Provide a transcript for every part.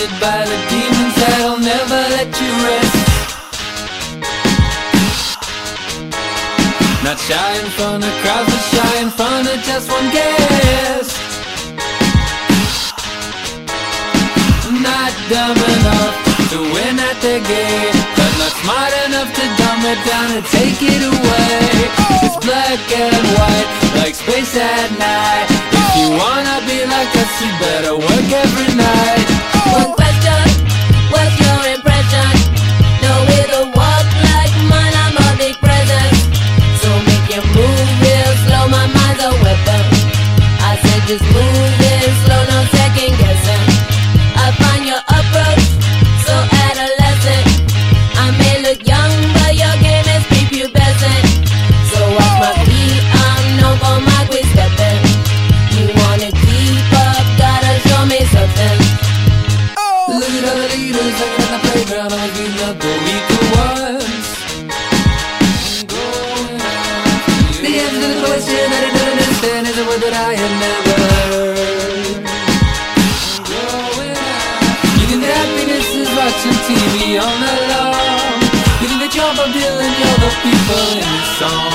surrounded by the demons that'll never let you rest. Not shy in front of crowds, but shy in front of just one guest. Not dumb enough to win at the game, but not smart enough to dumb it down and take it away. It's black and white, like space at night. If you wanna be like us, you better work every night. One question, what's your impression? No way to walk like mine, I'm a big presence. So make your move real slow, my mind's a weapon. I said just move it slow, no second guessing. I find your approach so adolescent. I may look young, but your game is prepubescent. So watch my feet, I'm known for my quick stepping. You wanna keep up, gotta show me something. Look at all the leaders hanging on the playground, always beating up the weaker ones. The answer to the question that I don't understand is a word that I have never heard. You think that happiness is watching TV all night long? You think that you're Bob Dylan, you're the people in this song?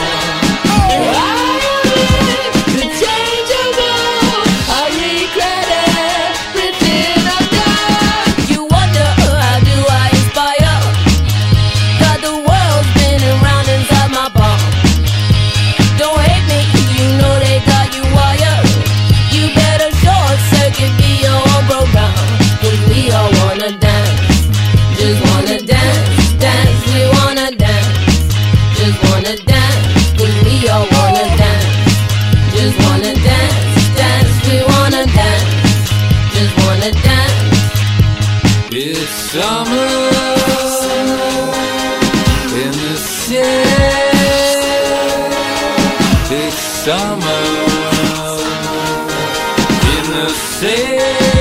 The changeable, I regret it, written up down. You wonder how do I inspire? Got the world spinning round inside my palm. Don't hate me, you know they got you wired. You better short circuit, be your own program. Cause we all wanna dance, just wanna dance, dance, we wanna dance, just wanna dance. Cause we all wanna dance, just wanna dance, dance, we wanna dance, just wanna dance. It's summer in the city. It's summer in the city.